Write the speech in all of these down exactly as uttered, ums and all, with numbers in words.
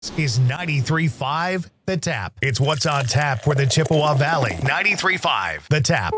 Is ninety-three point five The Tap. It's what's on tap for the Chippewa Valley. ninety-three point five The Tap.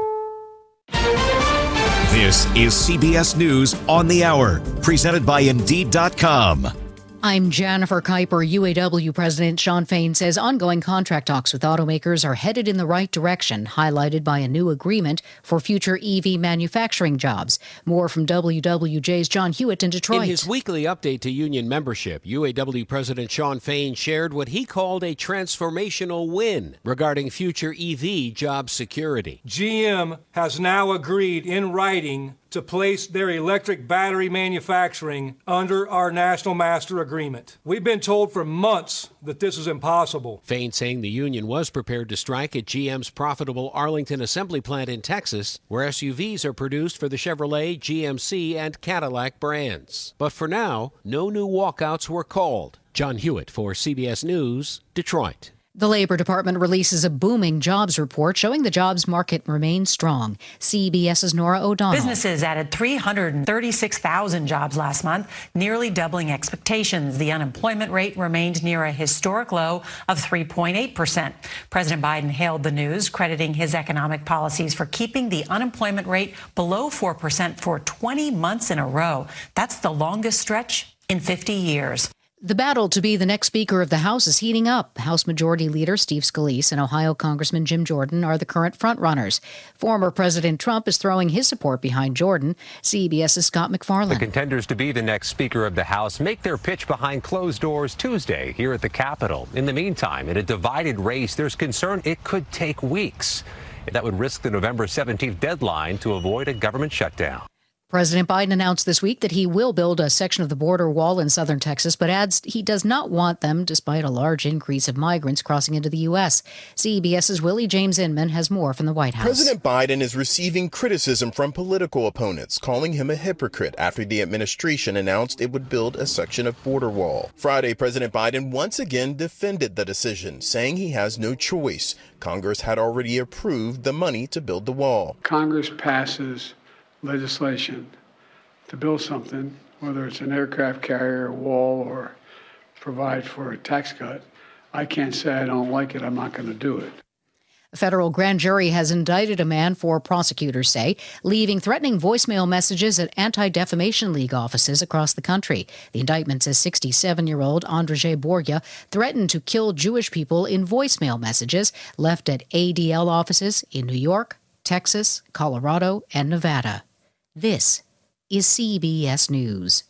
This is C B S News on the Hour, presented by Indeed dot com. I'm Jennifer Kuiper. U A W President Shawn Fain says ongoing contract talks with automakers are headed in the right direction, highlighted by a new agreement for future E V manufacturing jobs. More from W W J's John Hewitt in Detroit. In his weekly update to union membership, U A W President Shawn Fain shared what he called a transformational win regarding future E V job security. G M has now agreed in writing to place their electric battery manufacturing under our National Master Agreement. We've been told for months that this is impossible. Fain saying the union was prepared to strike at G M's profitable Arlington assembly plant in Texas, where S U Vs are produced for the Chevrolet, G M C, and Cadillac brands. But for now, no new walkouts were called. John Hewitt for C B S News, Detroit. The Labor Department releases a booming jobs report showing the jobs market remains strong. CBS's Nora O'Donnell. Businesses added three hundred thirty-six thousand jobs last month, nearly doubling expectations. The unemployment rate remained near a historic low of three point eight percent. President Biden hailed the news, crediting his economic policies for keeping the unemployment rate below four percent for twenty months in a row. That's the longest stretch in fifty years. The battle to be the next Speaker of the House is heating up. House Majority Leader Steve Scalise and Ohio Congressman Jim Jordan are the current frontrunners. Former President Trump is throwing his support behind Jordan. CBS's Scott McFarland. The contenders to be the next Speaker of the House make their pitch behind closed doors Tuesday here at the Capitol. In the meantime, in a divided race, there's concern it could take weeks. That would risk the November seventeenth deadline to avoid a government shutdown. President Biden announced this week that he will build a section of the border wall in southern Texas, but adds he does not want them despite a large increase of migrants crossing into the U S. CBS's Willie James Inman has more from the White House. President Biden is receiving criticism from political opponents, calling him a hypocrite after the administration announced it would build a section of border wall. Friday, President Biden once again defended the decision, saying he has no choice. Congress had already approved the money to build the wall. Congress passes legislation to build something, whether it's an aircraft carrier, a wall, or provide for a tax cut. I can't say I don't like it. I'm not going to do it. A federal grand jury has indicted a man for, prosecutors say, leaving threatening voicemail messages at Anti-Defamation League offices across the country. The indictment says sixty-seven-year-old Andrzej Borja threatened to kill Jewish people in voicemail messages left at A D L offices in New York, Texas, Colorado, and Nevada. This is C B S News.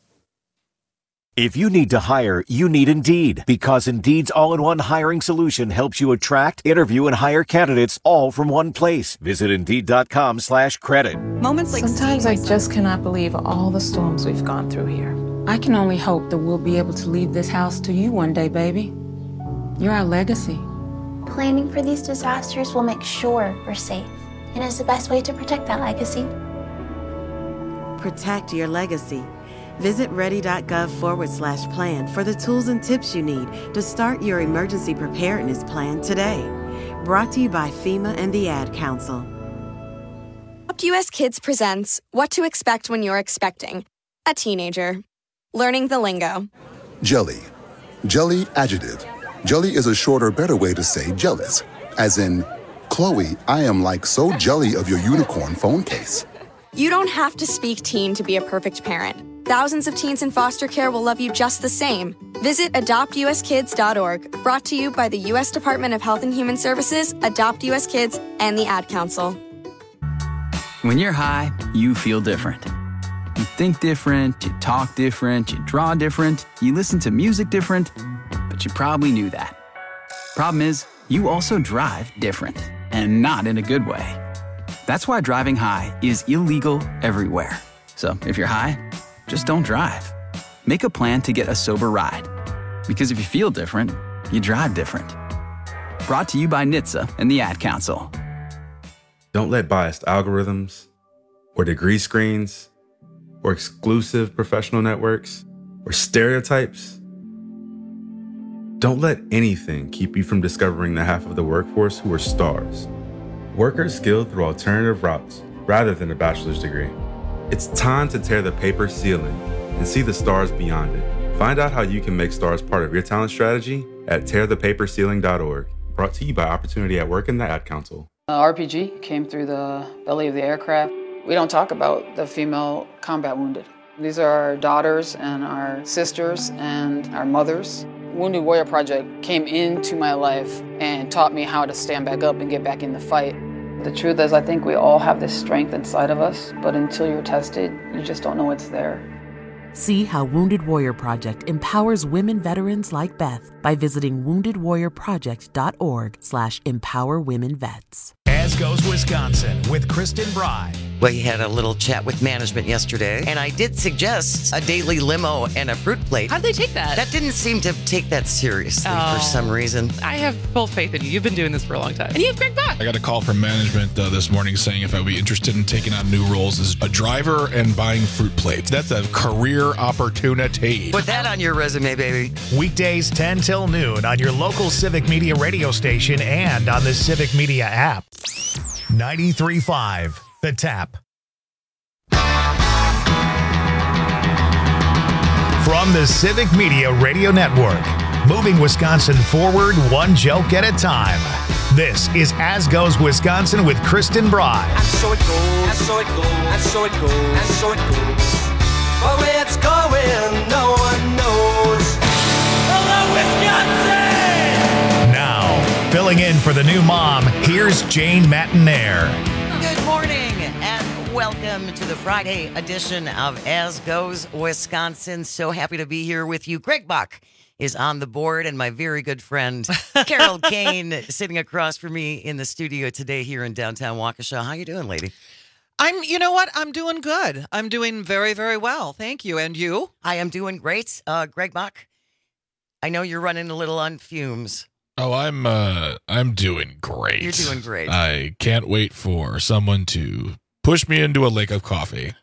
If you need to hire, you need Indeed, because Indeed's all-in-one hiring solution helps you attract, interview, and hire candidates all from one place. Visit Indeed.com slash credit. Moments like sometimes I just cannot believe all the storms we've gone through here. I can only hope that we'll be able to leave this house to you one day, baby. You're our legacy. Planning for these disasters will make sure we're safe, and is the best way to protect that legacy. Protect your legacy. Visit ready.gov forward slash plan for the tools and tips you need to start your emergency preparedness plan today. Brought to you by FEMA and the Ad Council. Adopt U S Kids presents What to Expect When You're Expecting a Teenager. Learning the lingo. Jelly. Jelly adjective. Jelly is a shorter, better way to say jealous. As in, Chloe, I am like so jelly of your unicorn phone case. You don't have to speak teen to be a perfect parent. Thousands of teens in foster care will love you just the same. Visit adopt u s kids dot org, brought to you by the U S Department of Health and Human Services, Adopt U S Kids, and the Ad Council. When you're high, you feel different. You think different, you talk different, you draw different, you listen to music different, but you probably knew that. Problem is, you also drive different, and not in a good way. That's why driving high is illegal everywhere. So if you're high, just don't drive. Make a plan to get a sober ride. Because if you feel different, you drive different. Brought to you by N H T S A and the Ad Council. Don't let biased algorithms, or degree screens, or exclusive professional networks, or stereotypes. Don't let anything keep you from discovering the half of the workforce who are stars. Workers skilled through alternative routes rather than a bachelor's degree. It's time to tear the paper ceiling and see the stars beyond it. Find out how you can make STARS part of your talent strategy at tear the paper ceiling dot org. Brought to you by Opportunity at Work and the Ad Council. Uh, R P G came through the belly of the aircraft. We don't talk about the female combat wounded. These are our daughters and our sisters and our mothers. Wounded Warrior Project came into my life and taught me how to stand back up and get back in the fight. The truth is, I think we all have this strength inside of us, but until you're tested, you just don't know it's there. See how Wounded Warrior Project empowers women veterans like Beth by visiting wounded warrior project dot org slash empower women vets. As Goes Wisconsin with Kristen Bry. We had a little chat with management yesterday, and I did suggest a daily limo and a fruit plate. How'd they take that? That didn't seem to take that seriously Oh. for some reason. I have full faith in you. You've been doing this for a long time. And you have Greg Bach. I got a call from management uh, this morning saying if I would be interested in taking on new roles as a driver and buying fruit plates. That's a career opportunity. Put that on your resume, baby. Weekdays ten till noon on your local Civic Media radio station and on the Civic Media app. ninety-three point five The Tap. From the Civic Media Radio Network, moving Wisconsin forward one joke at a time. This is As Goes Wisconsin with Kristen Bry. And so it goes, and so it goes, and so it goes, and so it goes. But where it's going, no one knows. Hello, Wisconsin! Now, filling in for the new mom, here's Jane Matinaire. Good morning and welcome to the Friday edition of As Goes Wisconsin. So happy to be here with you. Greg Bach is on the board, and my very good friend Carol Kane sitting across from me in the studio today here in downtown Waukesha. How you doing, lady? I'm, you know what? I'm doing good. I'm doing very, very well. Thank you. And you? I am doing great. Uh, Greg Bach, I know you're running a little on fumes. Oh, I'm uh, I'm doing great. You're doing great. I can't wait for someone to push me into a lake of coffee.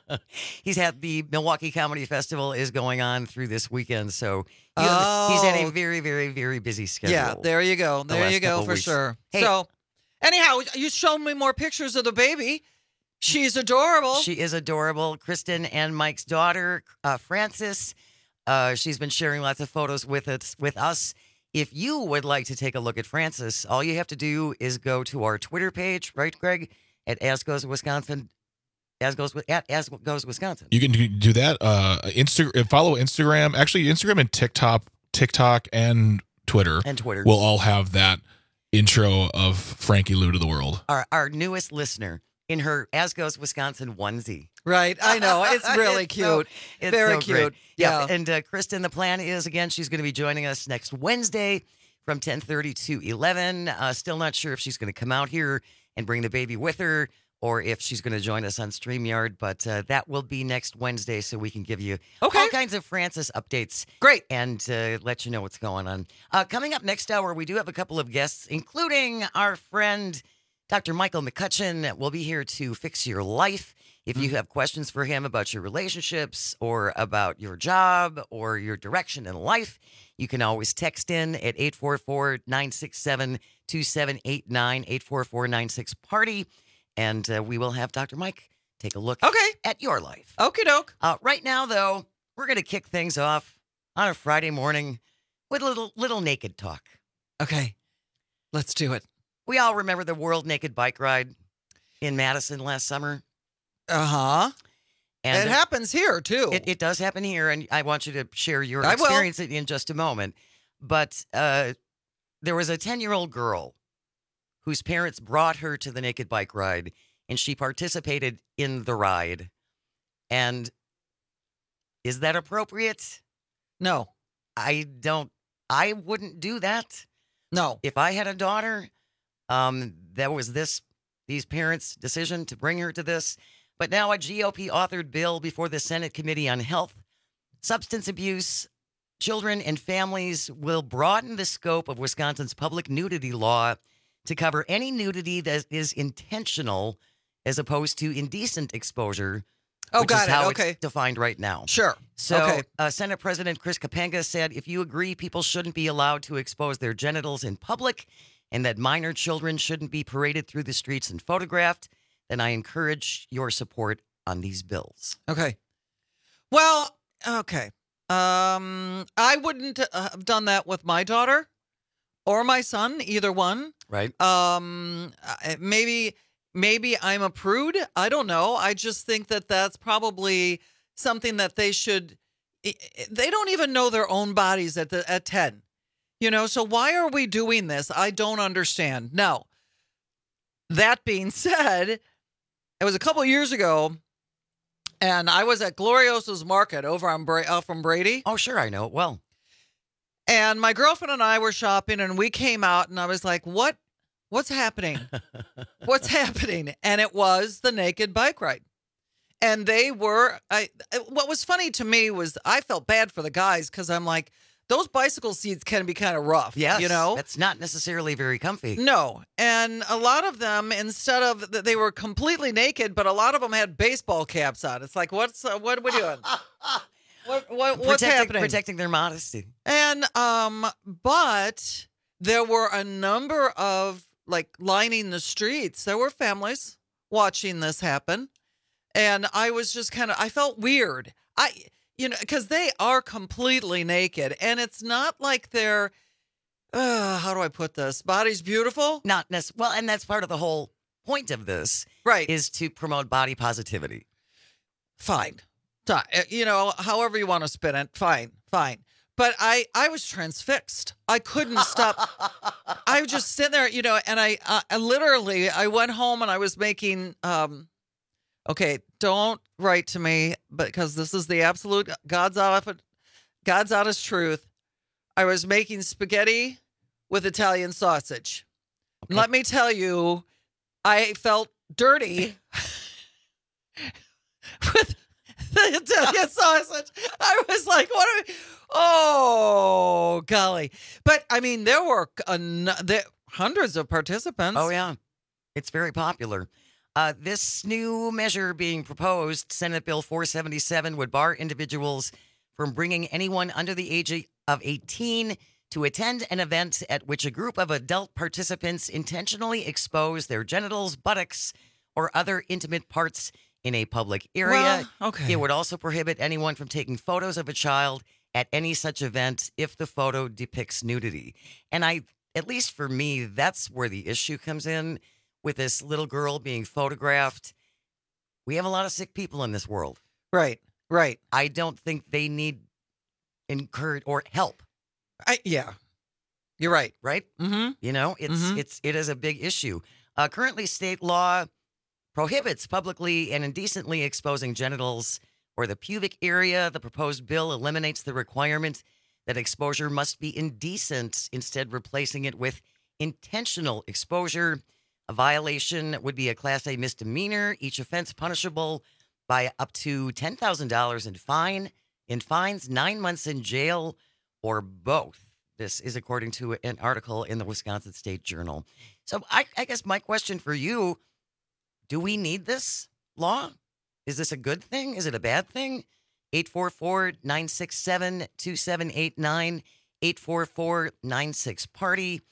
He's had the Milwaukee Comedy Festival is going on through this weekend, so he, Oh. he's had a very, very, very busy schedule. Yeah, there you go. the There last you go couple for weeks. sure. Hey. So, anyhow, you showed me more pictures of the baby. She's adorable. She is adorable. Kristen and Mike's daughter, uh, Frances. Uh, she's been sharing lots of photos with us. With us. If you would like to take a look at Frances, all you have to do is go to our Twitter page, right, Greg? At As Goes Wisconsin. As goes at As Goes Wisconsin. You can do that. Uh, Insta- follow Instagram. Actually, Instagram and TikTok, TikTok and Twitter, And Twitter. will all have that intro of Frankie Lou to the world. Our our newest listener in her As Goes Wisconsin onesie. Right, I know. It's really It's so- cute. it's Very so cute. great. Yeah. And uh, Kristen, the plan is, again, she's going to be joining us next Wednesday from ten thirty to eleven. Uh, still not sure if she's going to come out here and bring the baby with her or if she's going to join us on StreamYard, but uh, that will be next Wednesday so we can give you Okay. all kinds of Frances updates. Great. And uh, let you know what's going on. Uh, coming up next hour, we do have a couple of guests, including our friend Doctor Michael McCutcheon will be here to fix your life. If you have questions for him about your relationships or about your job or your direction in life, you can always text in at eight four four, nine six seven, two seven eight nine, eight four four nine six party, and uh, we will have Doctor Mike take a look Okay. at your life. Okie doke. Uh, right now, though, we're going to kick things off on a Friday morning with a little, little naked talk. Okay. Let's do it. We all remember the World Naked Bike Ride in Madison last summer. Uh-huh. And it happens here, too. It, it does happen here, and I want you to share your I will. experience in just a moment. But uh, there was a ten-year-old girl whose parents brought her to the Naked Bike Ride, and she participated in the ride. And is that appropriate? No. I don't, I wouldn't do that. No. If I had a daughter, um, that was this, these parents' decision to bring her to this. But now a G O P authored bill before the Senate Committee on Health, Substance Abuse, Children and Families will broaden the scope of Wisconsin's public nudity law to cover any nudity that is intentional as opposed to indecent exposure, Oh, which got is it. how Okay. it's defined right now. Sure. So Okay. uh, Senate President Chris Kapenga said, if you agree people shouldn't be allowed to expose their genitals in public and that minor children shouldn't be paraded through the streets and photographed, then I encourage your support on these bills. Okay. Well, okay. Um, I wouldn't have done that with my daughter or my son, either one. Right. Um, maybe, maybe I'm a prude. I don't know. I just think that that's probably something that they should. They don't even know their own bodies at the at ten. You know, so why are we doing this? I don't understand. Now, that being said, it was a couple years ago, and I was at Glorioso's Market over on Bra- uh, from Brady. Oh, sure, I know it well. And my girlfriend and I were shopping, and we came out, and I was like, "What? What's happening? What's happening?" And it was the naked bike ride. And they were. I. What was funny to me was I felt bad for the guys because I'm like, those bicycle seats can be kind of rough. Yes, you know, that's not necessarily very comfy. No, and a lot of them, instead of they were completely naked, but a lot of them had baseball caps on. It's like, what's uh, what are we doing? what, what what's protecting, happening? Protecting their modesty. And um, but there were a number of like lining the streets. There were families watching this happen, and I was just kind of I felt weird. I. You know, because they are completely naked, and it's not like they're, uh, how do I put this? Body's beautiful? Not necessarily. Well, and that's part of the whole point of this. Right. Is to promote body positivity. Fine. You know, however you want to spin it, fine, fine. But I, I was transfixed. I couldn't stop. I was just sitting there, you know, and I, uh, I literally, I went home and I was making, um, okay, don't write to me, but because this is the absolute God's honest, God's honest truth. I was making spaghetti with Italian sausage. Okay. Let me tell you, I felt dirty with the Italian sausage. I was like, what are we? Oh, golly. But, I mean, there were uh, there, hundreds of participants. Oh, yeah. It's very popular. Uh, this new measure being proposed, Senate Bill four seventy-seven, would bar individuals from bringing anyone under the age of eighteen to attend an event at which a group of adult participants intentionally expose their genitals, buttocks, or other intimate parts in a public area. Well, okay. It would also prohibit anyone from taking photos of a child at any such event if the photo depicts nudity. And I, at least for me, that's where the issue comes in. With this little girl being photographed, we have a lot of sick people in this world. Right, right. I don't think they need encourage or help. I yeah, you're right. Right? Mm-hmm. You know, it's mm-hmm. it's it is a big issue. Uh, currently, state law prohibits publicly and indecently exposing genitals or the pubic area. The proposed bill eliminates the requirement that exposure must be indecent, instead replacing it with intentional exposure. A violation would be a Class A misdemeanor, each offense punishable by up to ten thousand dollars in fine, in fines, nine months in jail, or both. This is according to an article in the Wisconsin State Journal. So I, I guess my question for you, do we need this law? Is this a good thing? Is it a bad thing? eight four four, nine six seven, two seven eight nine, eight four four, nine six party.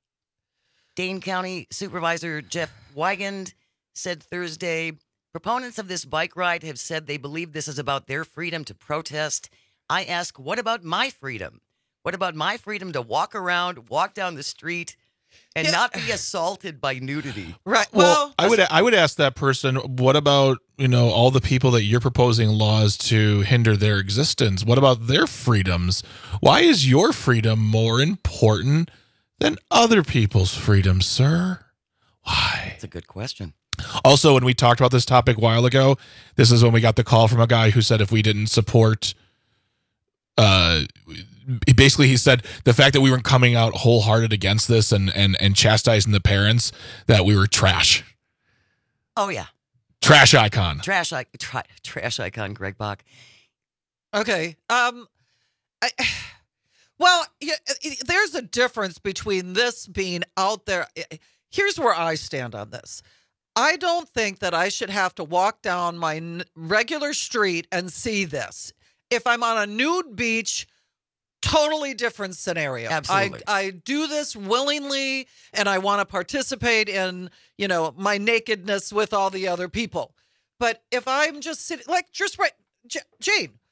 Dane County Supervisor Jeff Wigand said Thursday, proponents of this bike ride have said they believe this is about their freedom to protest. I ask, what about my freedom? What about my freedom to walk around, walk down the street, and yeah. not be assaulted by nudity? Right. Well, well, I would I would ask that person, what about, you know, all the people that you're proposing laws to hinder their existence? What about their freedoms? Why is your freedom more important than other people's freedom, sir? Why? That's a good question. Also, when we talked about this topic a while ago, this is when we got the call from a guy who said if we didn't support, uh, basically he said the fact that we weren't coming out wholehearted against this and, and, and chastising the parents, that we were trash. Oh, yeah. Trash icon. Trash, tra- trash icon, Greg Bach. Okay. Um, I... Well, yeah, there's a difference between this being out there. Here's where I stand on this. I don't think that I should have to walk down my regular street and see this. If I'm on a nude beach, totally different scenario. Absolutely. I, I do this willingly, and I want to participate in, you know, my nakedness with all the other people. But if I'm just sitting, like, just right, J- Jane,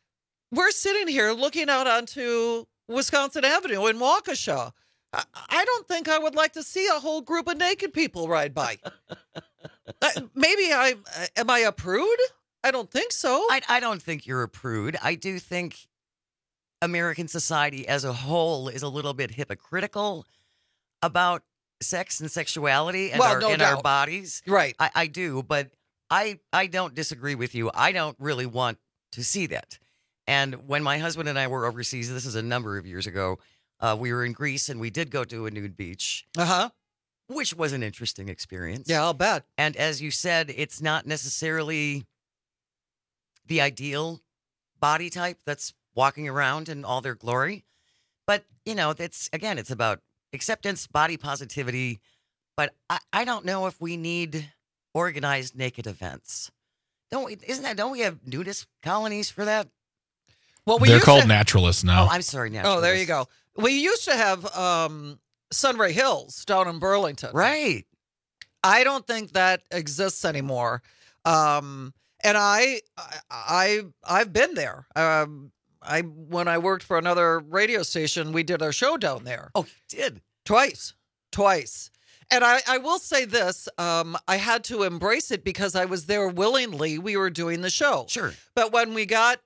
we're sitting here looking out onto Wisconsin Avenue in Waukesha. I, I don't think I would like to see a whole group of naked people ride by. uh, maybe I am I a prude? I don't think so. I, I don't think you're a prude. I do think American society as a whole is a little bit hypocritical about sex and sexuality and well, our, no in doubt. our bodies. Right. I, I do, but I, I don't disagree with you. I don't really want to see that. And when my husband and I were overseas, this is a number of years ago, uh, we were in Greece and we did go to a nude beach. Uh-huh. Which was an interesting experience. Yeah, I'll bet. And as you said, it's not necessarily the ideal body type that's walking around in all their glory. But, you know, it's again, it's about acceptance, body positivity. But I, I don't know if we need organized naked events. Don't we, isn't that, don't we have nudist colonies for that? Well, we They're used called to, naturalists now. Oh, I'm sorry, naturalists. Oh, there you go. We used to have um, Sunray Hills down in Burlington. Right. I don't think that exists anymore. Um, and I, I, I've been there. Um, I when I worked for another radio station, we did our show down there. Oh, you did? Twice. Twice. And I, I will say this, um, I had to embrace it because I was there willingly. We were doing the show. Sure. But when we got,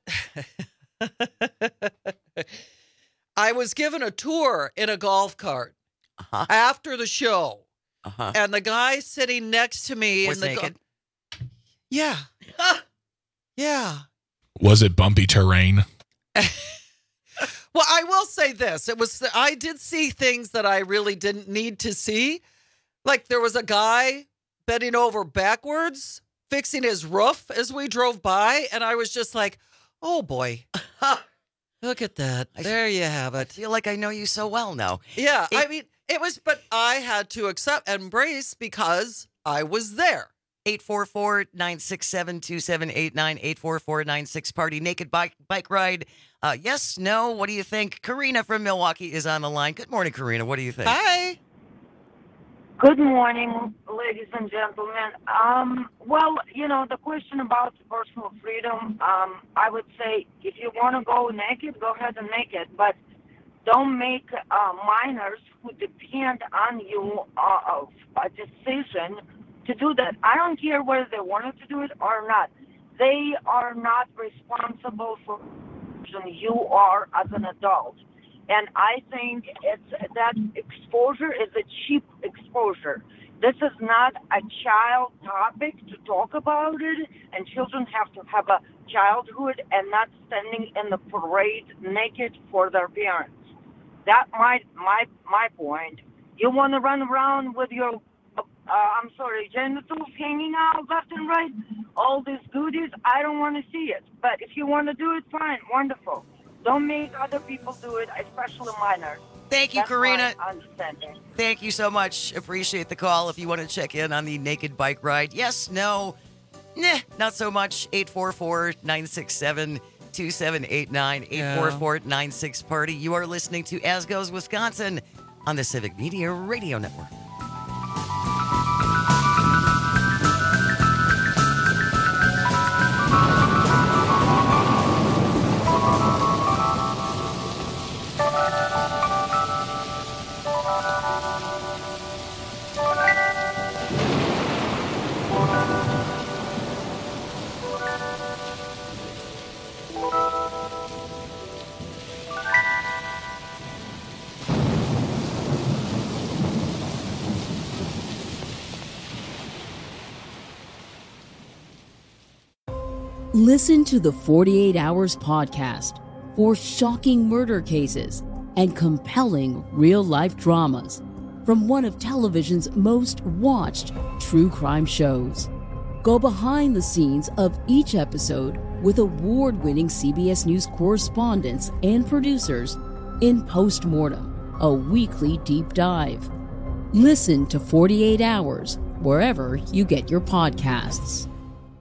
I was given a tour in a golf cart uh-huh. after the show. Uh-huh. And the guy sitting next to me was in the naked. Go- yeah. yeah. Was it bumpy terrain? Well, I will say this. It was, I did see things that I really didn't need to see. Like there was a guy bending over backwards, fixing his roof as we drove by. And I was just like, oh boy, look at that. There you have I it. feel like I know you so well now. Yeah. It- I mean, it was, but I had to accept, embrace because I was there. eight four four, nine six seven, two seven eight nine, eight four four nine six party naked bike bike ride. Uh, yes, no, what do you think? Karina from Milwaukee is on the line. Good morning, Karina. What do you think? Hi. Good morning, ladies and gentlemen. Um, well, you know, the question about personal freedom, um, I would say if you want to go naked, go ahead and naked, but don't make uh, minors who depend on you uh, a decision to do that. I don't care whether they wanted to do it or not. They are not responsible for you are as an adult. And I think it's that exposure is a cheap exposure. This is not a child topic to talk about it, and children have to have a childhood and not standing in the parade naked for their parents. That's my my my point. You want to run around with your, uh, I'm sorry, genitals hanging out left and right, all these goodies, I don't want to see it. But if you want to do it, fine, wonderful. Don't make other people do it, especially minors. Thank you, That's Karina. my understanding. Thank you so much. Appreciate the call. If you want to check in on the naked bike ride, yes, no, nah, not so much. eight four four, nine six seven, two seven eight nine, eight four four nine six party. You are listening to As Goes Wisconsin on the Civic Media Radio Network. Listen to the forty-eight hours podcast for shocking murder cases and compelling real-life dramas from one of television's most watched true crime shows. Go behind the scenes of each episode with award-winning C B S News correspondents and producers in Postmortem, a weekly deep dive. Listen to forty-eight hours wherever you get your podcasts. As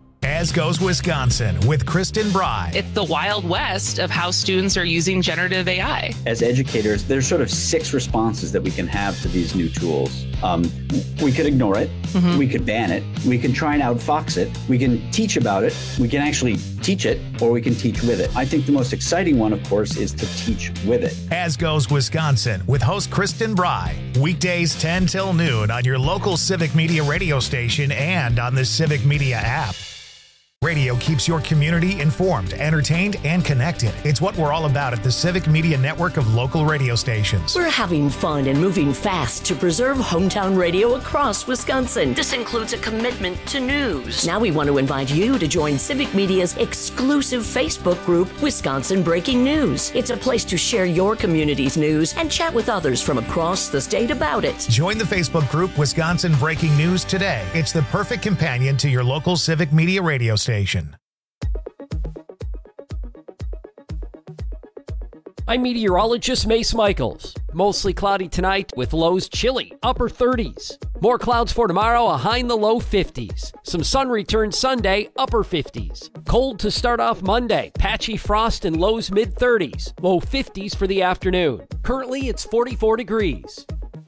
As Goes Wisconsin with Kristen Bry. It's the Wild West of how students are using generative A I. As educators, there's sort of six responses that we can have to these new tools. Um, we could ignore it. Mm-hmm. We could ban it. We can try and outfox it. We can teach about it. We can actually teach it, or we can teach with it. I think the most exciting one, of course, is to teach with it. As Goes Wisconsin with host Kristen Bry. Weekdays ten till noon on your local Civic Media radio station and on the Civic Media app. Radio keeps your community informed, entertained, and connected. It's what we're all about at the Civic Media network of local radio stations. We're having fun and moving fast to preserve hometown radio across Wisconsin. This includes a commitment to news. Now we want to invite you to join Civic Media's exclusive Facebook group, Wisconsin Breaking News. It's a place to share your community's news and chat with others from across the state about it. Join the Facebook group Wisconsin Breaking News today. It's the perfect companion to your local Civic Media radio station. I'm meteorologist Mace Michaels. Mostly cloudy tonight with lows chilly, upper thirties. More clouds for tomorrow, a high in the low fifties. Some sun returns Sunday, upper fifties. Cold to start off Monday, patchy frost and lows mid thirties. Low fifties for the afternoon. Currently, it's forty-four degrees.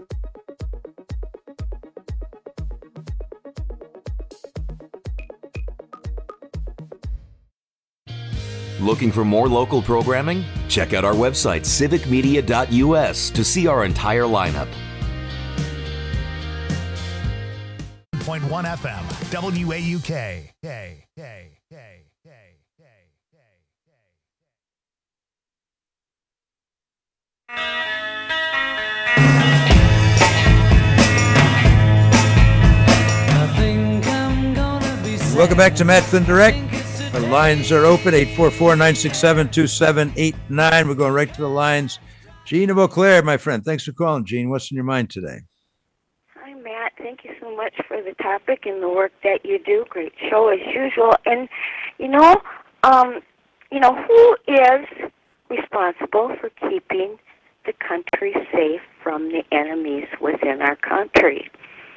Looking for more local programming? Check out our website, civic media dot u s, to see our entire lineup. point one F M, W A U K. K, K, K, K, K, Welcome back to Matt Flynn Direct. Our lines are open, eight four four, nine six seven, two seven eight nine. We're going right to the lines. Gene of Eau Claire, my friend. Thanks for calling, Gene. What's in your mind today? Hi, Matt. Thank you so much for the topic and the work that you do. Great show as usual. And, you know, um, you know, who is responsible for keeping the country safe from the enemies within our country?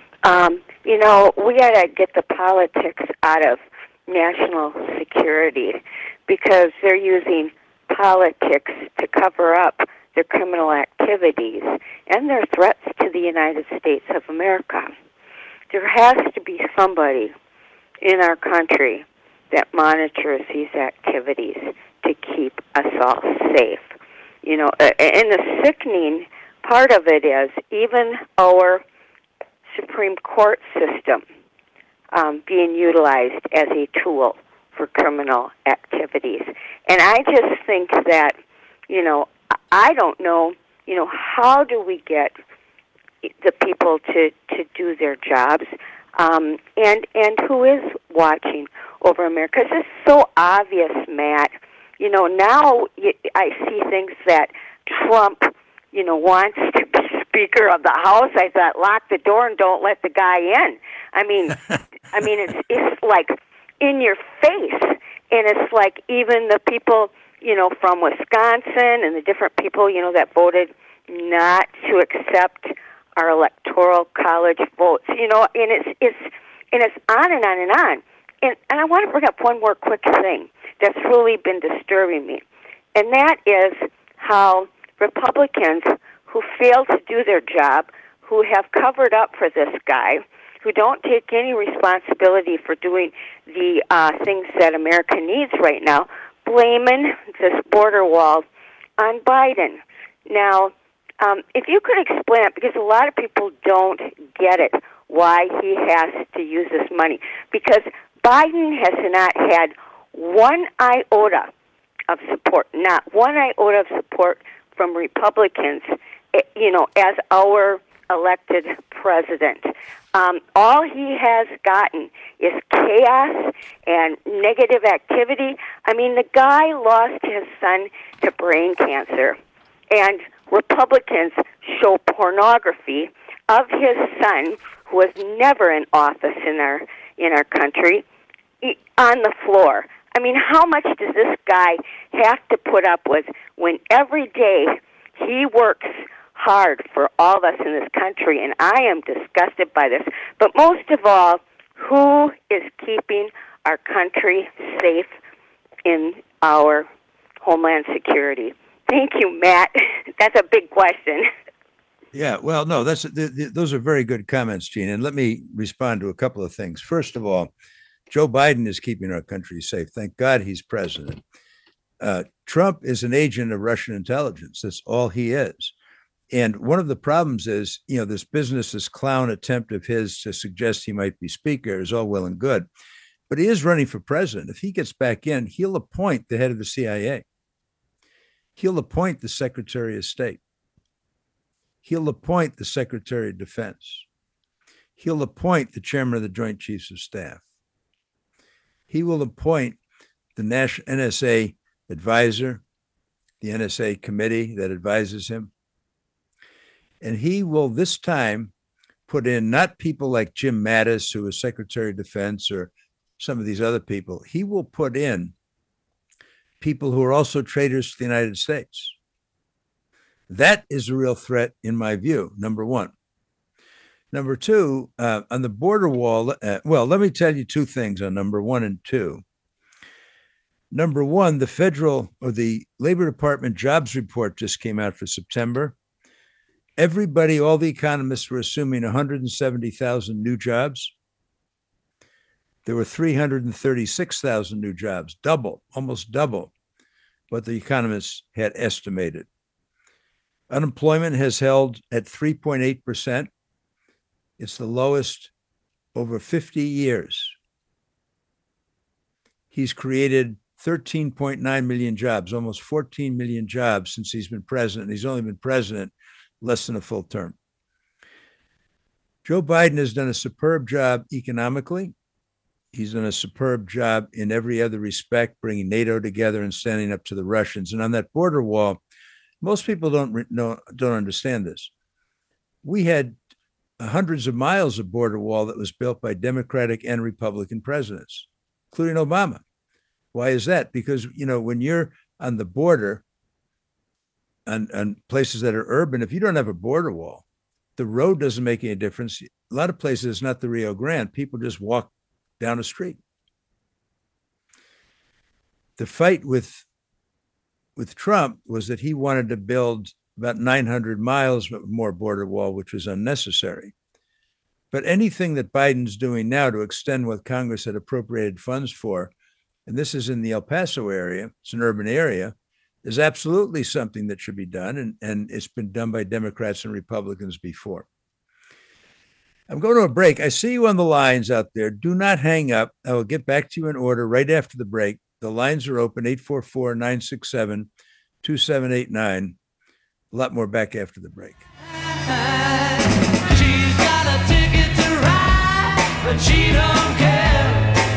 Um, you know, we got to get the politics out of national security because they're using politics to cover up their criminal activities and their threats to the United States of America. There has to be somebody in our country that monitors these activities to keep us all safe. You know, and the sickening part of it is even our Supreme Court system Um, being utilized as a tool for criminal activities. And I just think that, you know, I don't know, you know, how do we get the people to, to do their jobs, um, and, and who is watching over America? Because it's so obvious, Matt. You know, now I see things that Trump, you know, wants to be Speaker of the House. I thought, lock the door and don't let the guy in. I mean, I mean, it's it's like in your face, and it's like even the people, you know, from Wisconsin and the different people, you know, that voted not to accept our electoral college votes, you know, and it's it's and it's on and on and on. And and I want to bring up one more quick thing that's really been disturbing me, and that is how Republicans who fail to do their job, who have covered up for this guy, who don't take any responsibility for doing the uh, things that America needs right now, blaming this border wall on Biden. Now, um, if you could explain it, because a lot of people don't get it, why he has to use this money. Because Biden has not had one iota of support, not one iota of support from Republicans, you know, as our elected president. Um, all he has gotten is chaos and negative activity. I mean, the guy lost his son to brain cancer, and Republicans show pornography of his son, who was never in office in our in our country, on the floor. I mean, how much does this guy have to put up with when every day he works hard for all of us in this country? And I am disgusted by this. But most of all, who is keeping our country safe in our homeland security? Thank you, Matt. That's a big question. Yeah, well, no, that's the, the, those are very good comments, Gene. And let me respond to a couple of things. First of all, Joe Biden is keeping our country safe. Thank God he's president. Uh, Trump is an agent of Russian intelligence. That's all he is. And one of the problems is, you know, this business, this clown attempt of his to suggest he might be speaker is all well and good. But he is running for president. If he gets back in, he'll appoint the head of the C I A. He'll appoint the Secretary of State. He'll appoint the Secretary of Defense. He'll appoint the Chairman of the Joint Chiefs of Staff. He will appoint the National N S A advisor, the N S A committee that advises him. And he will this time put in not people like Jim Mattis, who is Secretary of Defense, or some of these other people. He will put in people who are also traitors to the United States. That is a real threat, in my view, number one. Number two, uh, on the border wall, uh, well, let me tell you two things on number one and two. Number one, the federal or the Labor Department jobs report just came out for September. Everybody, all the economists were assuming one hundred seventy thousand new jobs. There were three hundred thirty-six thousand new jobs, double, almost double what the economists had estimated. Unemployment has held at three point eight percent. It's the lowest over fifty years. He's created thirteen point nine million jobs, almost fourteen million jobs since he's been president. He's only been president less than a full term. Joe Biden has done a superb job economically. He's done a superb job in every other respect, bringing NATO together and standing up to the Russians. And on that border wall, most people don't know, don't understand this. We had hundreds of miles of border wall that was built by Democratic and Republican presidents, including Obama. Why is that? Because, you know, when you're on the border, on, on places that are urban, if you don't have a border wall, the road doesn't make any difference. A lot of places, it's not the Rio Grande. People just walk down a street. The fight with with Trump was that he wanted to build about nine hundred miles more border wall, which was unnecessary. But anything that Biden's doing now to extend what Congress had appropriated funds for, and this is in the El Paso area, it's an urban area, is absolutely something that should be done. And, and it's been done by Democrats and Republicans before. I'm going to a break. I see you on the lines out there. Do not hang up. I will get back to you in order right after the break. The lines are open, eight four four, nine six seven, two seven eight nine. A lot more back after the break. She's got a ticket to ride, but she don't care.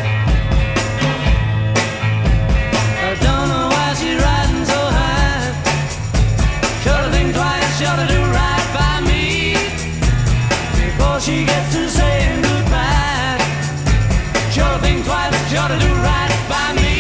I don't know why she's riding so high. Shoulda think twice, shoulda do right by me before she gets to saying goodbye. Shoulda think twice, shoulda do right by me.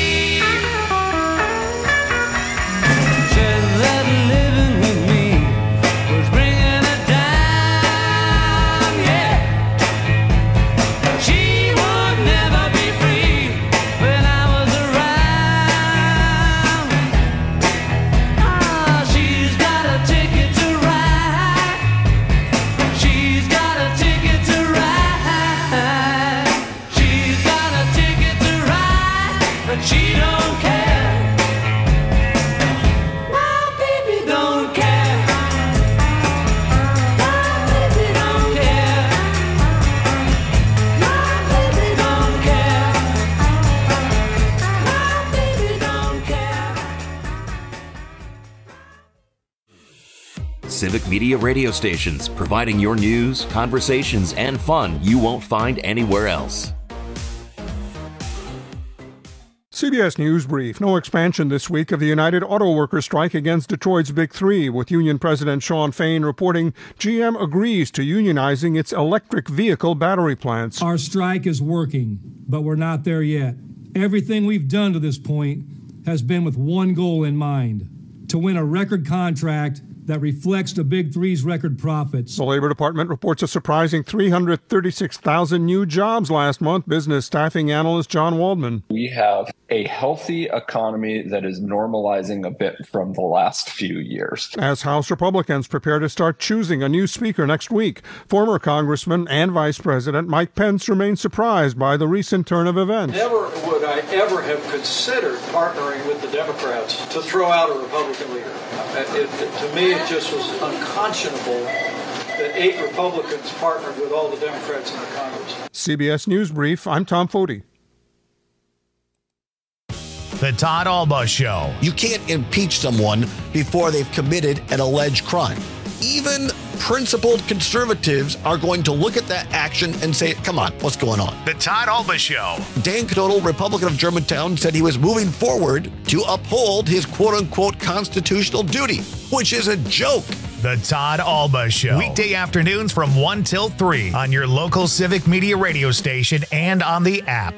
Civic Media radio stations, providing your news, conversations, and fun you won't find anywhere else. C B S News Brief. No expansion this week of the United Auto Workers strike against Detroit's Big Three, with Union President Shawn Fain reporting G M agrees to unionizing its electric vehicle battery plants. Our strike is working, but we're not there yet. Everything we've done to this point has been with one goal in mind: to win a record contract that reflects the Big Three's record profits. The Labor Department reports a surprising three hundred thirty-six thousand new jobs last month. Business staffing analyst John Waldman. We have a healthy economy that is normalizing a bit from the last few years. As House Republicans prepare to start choosing a new speaker next week, former Congressman and Vice President Mike Pence remains surprised by the recent turn of events. Never would I ever have considered partnering with the Democrats to throw out a Republican leader. It, it, to me, it just was unconscionable that eight Republicans partnered with all the Democrats in the Congress. C B S News Brief, I'm Tom Foti. The Todd Alba Show. You can't impeach someone before they've committed an alleged crime. Even principled conservatives are going to look at that action and say, come on, what's going on? The Todd Alba Show. Dan Knodel, Republican of Germantown, said he was moving forward to uphold his quote-unquote constitutional duty, which is a joke. The Todd Alba Show. Weekday afternoons from one till three on your local Civic Media radio station and on the app.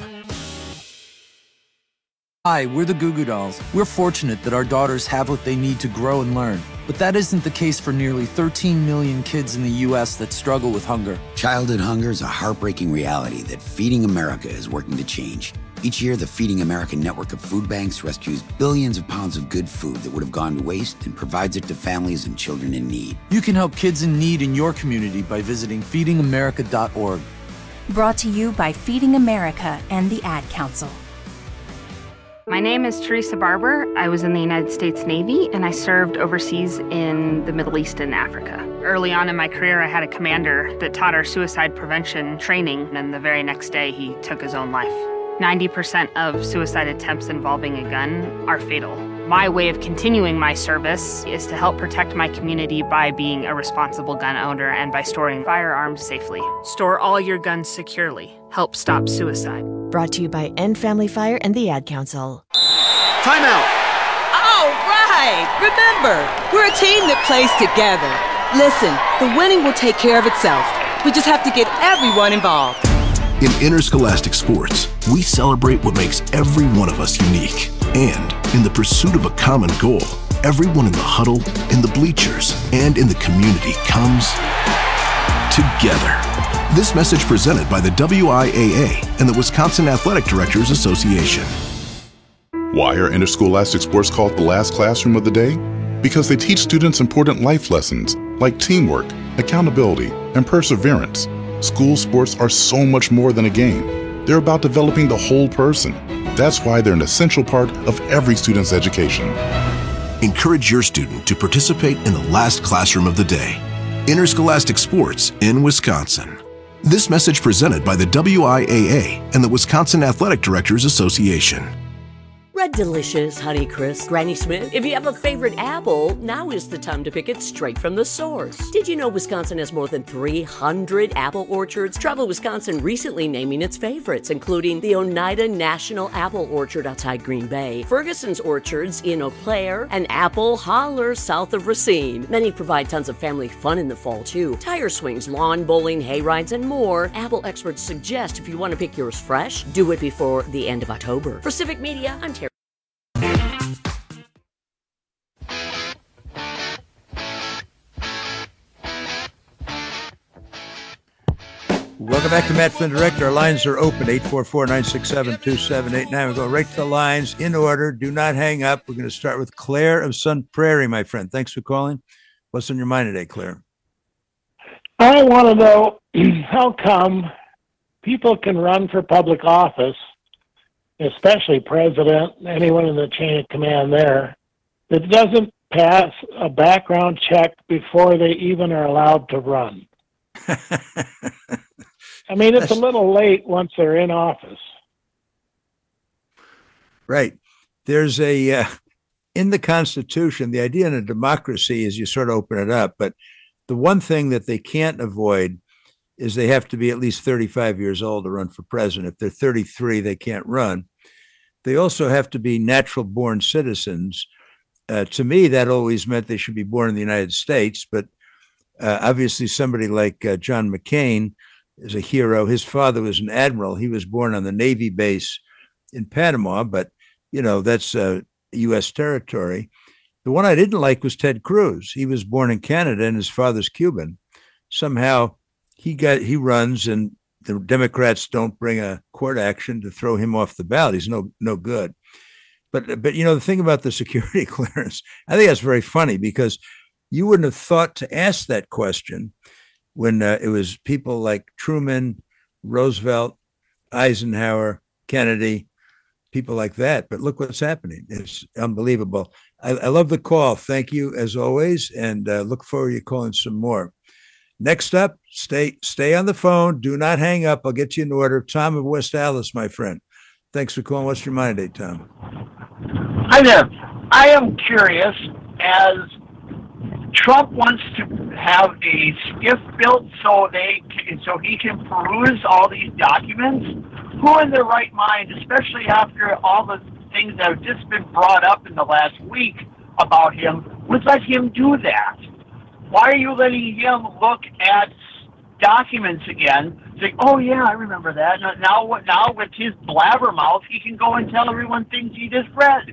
Hi, we're the Goo Goo Dolls. We're fortunate that our daughters have what they need to grow and learn. But that isn't the case for nearly thirteen million kids in the U S that struggle with hunger. Childhood hunger is a heartbreaking reality that Feeding America is working to change. Each year, the Feeding America network of food banks rescues billions of pounds of good food that would have gone to waste and provides it to families and children in need. You can help kids in need in your community by visiting feeding america dot org. Brought to you by Feeding America and the Ad Council. My name is Teresa Barber. I was in the United States Navy, and I served overseas in the Middle East and Africa. Early on in my career, I had a commander that taught our suicide prevention training, and the very next day, he took his own life. ninety percent of suicide attempts involving a gun are fatal. My way of continuing my service is to help protect my community by being a responsible gun owner and by storing firearms safely. Store all your guns securely. Help stop suicide. Brought to you by End Family Fire and the Ad Council. Time out! All right! Remember, we're a team that plays together. Listen, the winning will take care of itself. We just have to get everyone involved. In interscholastic sports, we celebrate what makes every one of us unique. And in the pursuit of a common goal, everyone in the huddle, in the bleachers, and in the community comes together. This message presented by the W I A A and the Wisconsin Athletic Directors Association. Why are interscholastic sports called the last classroom of the day? Because they teach students important life lessons like teamwork, accountability, and perseverance. School sports are so much more than a game. They're about developing the whole person. That's why they're an essential part of every student's education. Encourage your student to participate in the last classroom of the day. Interscholastic sports in Wisconsin. This message presented by the W I A A and the Wisconsin Athletic Directors Association. Red Delicious, Honeycrisp, Granny Smith. If you have a favorite apple, now is the time to pick it straight from the source. Did you know Wisconsin has more than three hundred apple orchards? Travel Wisconsin recently naming its favorites, including the Oneida National Apple Orchard outside Green Bay, Ferguson's Orchards in Eau Claire, and Apple Holler south of Racine. Many provide tons of family fun in the fall, too. Tire swings, lawn bowling, hay rides, and more. Apple experts suggest if you want to pick yours fresh, do it before the end of October. For Civic Media, I'm Terry. Welcome back to Matt Flynn Direct. Our lines are open, eight four four, nine six seven, two seven eight nine. We'll go right to the lines in order. Do not hang up. We're going to start with Claire of Sun Prairie, my friend. Thanks for calling. What's on your mind today, Claire? I want to know how come people can run for public office, especially president, anyone in the chain of command there, that doesn't pass a background check before they even are allowed to run. I mean, it's a little late once they're in office. Right. There's a, uh, in the Constitution, the idea in a democracy is you sort of open it up, but the one thing that they can't avoid is they have to be at least thirty-five years old to run for president. If they're thirty-three, they can't run. They also have to be natural born citizens. Uh, to me, that always meant they should be born in the United States, but uh, obviously somebody like uh, John McCain is a hero. His father was an admiral. He was born on the Navy base in Panama, but, you know, that's uh, U S territory. The one I didn't like was Ted Cruz. He was born in Canada and his father's Cuban. Somehow he got he runs and the Democrats don't bring a court action to throw him off the ballot. He's no no good. But but you know the thing about the security clearance, I think that's very funny because you wouldn't have thought to ask that question when uh, it was people like Truman, Roosevelt, Eisenhower, Kennedy, people like that. But look what's happening. It's unbelievable. I, I love the call. Thank you as always, and uh, look forward to you calling some more. Next up, stay stay on the phone. Do not hang up. I'll get you in order. Tom of West Allis, my friend. Thanks for calling. What's your mind today, Tom? Hi there. I am curious, as Trump wants to have a skiff built so they can, so he can peruse all these documents. Who in their right mind, especially after all the things that have just been brought up in the last week about him, would let him do that? Why are you letting him look at documents again? Say, oh yeah, I remember that. Now, what? Now with his blabbermouth, he can go and tell everyone things he just read.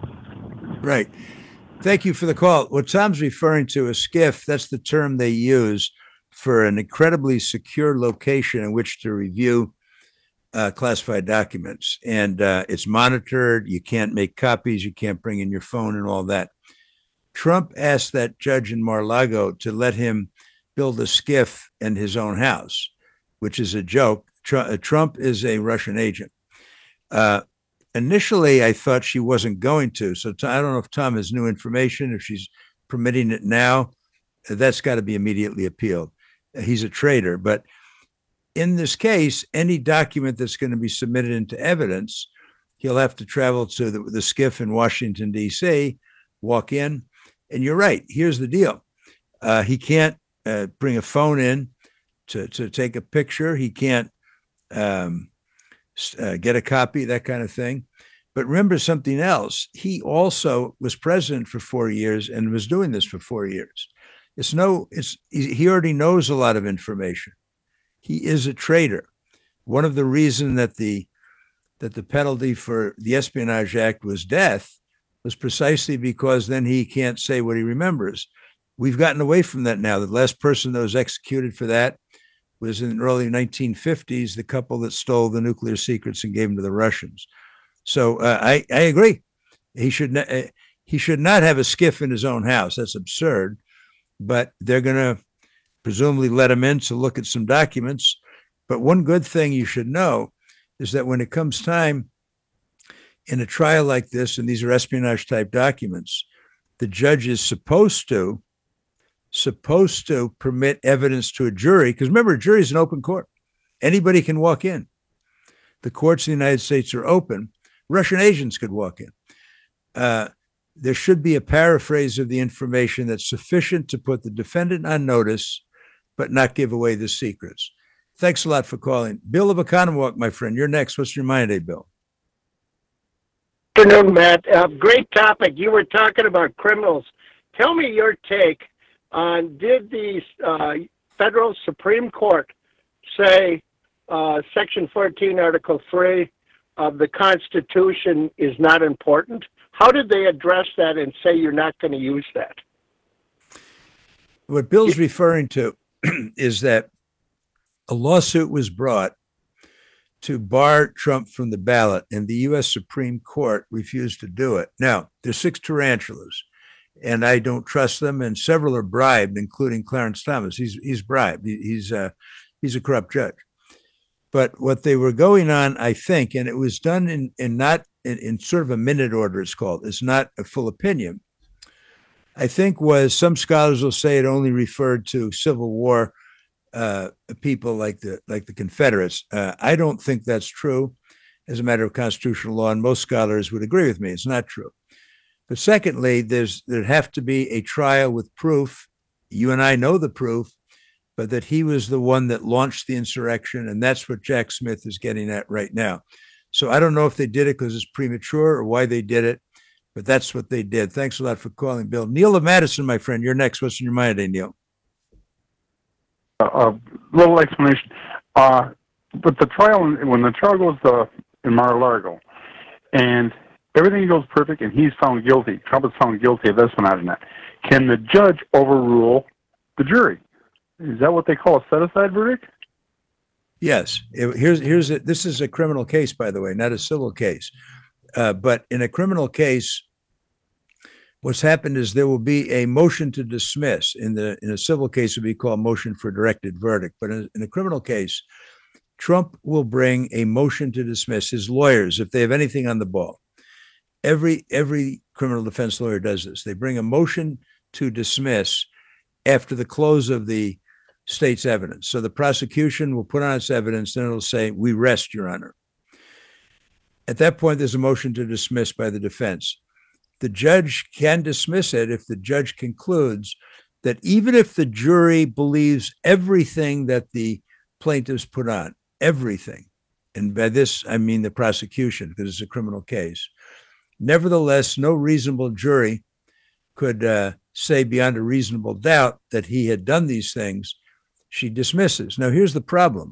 Right. Thank you for the call. What Tom's referring to is skiff. That's the term they use for an incredibly secure location in which to review uh, classified documents. And uh, it's monitored. You can't make copies. You can't bring in your phone and all that. Trump asked that judge in Mar-a-Lago to let him build a skiff in his own house, which is a joke. Tr- Trump is a Russian agent. Uh, initially, I thought she wasn't going to. So t- I don't know if Tom has new information, if she's permitting it now. That's got to be immediately appealed. He's a traitor. But in this case, any document that's going to be submitted into evidence, he'll have to travel to the, the skiff in Washington, D C, walk in. And you're right. Here's the deal. Uh, he can't uh, bring a phone in to, to take a picture. He can't um, uh, get a copy, that kind of thing. But remember something else. He also was president for four years and was doing this for four years. It's no, it's he already knows a lot of information. He is a traitor. One of the reasons that the that the penalty for the Espionage Act was death was precisely because then he can't say what he remembers. We've gotten away from that now. The last person that was executed for that was in the early nineteen fifties, the couple that stole the nuclear secrets and gave them to the Russians. So uh, I, I agree. He should, not, uh, he should not have a skiff in his own house. That's absurd. But they're going to presumably let him in to look at some documents. But one good thing you should know is that when it comes time in a trial like this, and these are espionage type documents, the judge is supposed to, supposed to permit evidence to a jury. Because remember, a jury is an open court. Anybody can walk in. The courts in the United States are open. Russian agents could walk in. Uh, there should be a paraphrase of the information that's sufficient to put the defendant on notice, but not give away the secrets. Thanks a lot for calling. Bill of Economwalk, my friend. You're next. What's your mind today, Bill? Good afternoon, Matt. Uh, great topic. You were talking about criminals. Tell me your take on, did the uh, federal Supreme Court say uh, Section fourteen, Article three of the Constitution is not important? How did they address that and say you're not going to use that? What Bill's referring to is that a lawsuit was brought to bar Trump from the ballot, and the U S Supreme Court refused to do it. Now, there's six tarantulas, and I don't trust them, and several are bribed, including Clarence Thomas. He's he's bribed. He's uh, he's a corrupt judge. But what they were going on, I think, and it was done in, in not in, in sort of a minute order, it's called. It's not a full opinion. I think was, some scholars will say it only referred to Civil War uh, people like the like the Confederates. Uh, I don't think that's true as a matter of constitutional law, and most scholars would agree with me. It's not true. But secondly, there's there'd have to be a trial with proof. You and I know the proof, but that he was the one that launched the insurrection, and that's what Jack Smith is getting at right now. So I don't know if they did it because it's premature or why they did it, but that's what they did. Thanks a lot for calling, Bill. Neil of Madison, my friend, you're next. What's in your mind today, Neil? A little explanation. Uh, but the trial, when the trial goes uh, in Mar-a-Lago, and everything goes perfect and he's found guilty, Trump is found guilty of this one, out of that, can the judge overrule the jury? Is that what they call a set-aside verdict? Yes. It- here's here's a, this is a criminal case, by the way, not a civil case. Uh, but in a criminal case, what's happened is there will be a motion to dismiss. In the in a civil case, it would be called motion for directed verdict. But in, in a criminal case, Trump will bring a motion to dismiss. His lawyers, if they have anything on the ball, every every criminal defense lawyer does this. They bring a motion to dismiss after the close of the state's evidence. So the prosecution will put on its evidence, then it'll say, "We rest, Your Honor." At that point, there's a motion to dismiss by the defense. The judge can dismiss it if the judge concludes that even if the jury believes everything that the plaintiffs put on, everything, and by this I mean the prosecution, because it's a criminal case, nevertheless, no reasonable jury could uh, say beyond a reasonable doubt that he had done these things. She dismisses. Now, here's the problem.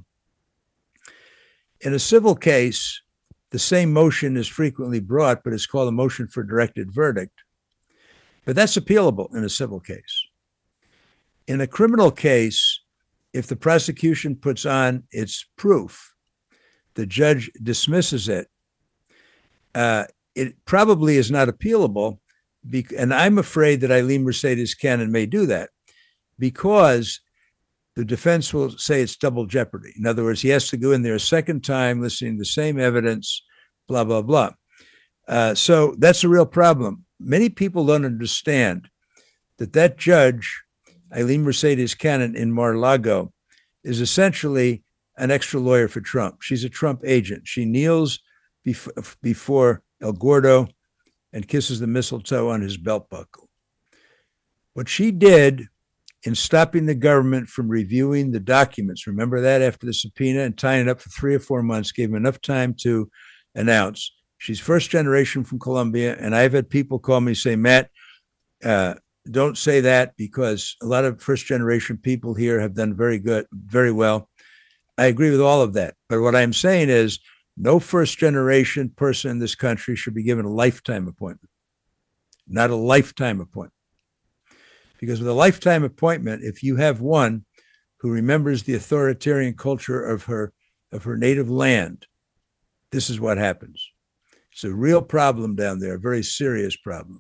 In a civil case, the same motion is frequently brought, but it's called a motion for directed verdict. But that's appealable in a civil case. In a criminal case, if the prosecution puts on its proof, the judge dismisses it. Uh, it probably is not appealable. Be- and I'm afraid that Eileen Mercedes Cannon may do that because the defense will say it's double jeopardy. In other words, he has to go in there a second time, listening to the same evidence, blah, blah, blah. Uh, so that's a real problem. Many people don't understand that that judge, Eileen Mercedes Cannon in Mar-a-Lago, is essentially an extra lawyer for Trump. She's a Trump agent. She kneels bef- before El Gordo and kisses the mistletoe on his belt buckle. What she did in stopping the government from reviewing the documents, remember that, after the subpoena, and tying it up for three or four months, gave him enough time to announce. She's first generation from Colombia, and I've had people call me say, Matt, uh, don't say that because a lot of first generation people here have done very good, very well. I agree with all of that. But what I'm saying is no first generation person in this country should be given a lifetime appointment, not a lifetime appointment. Because with a lifetime appointment, if you have one who remembers the authoritarian culture of her of her native land, this is what happens. It's a real problem down there, a very serious problem.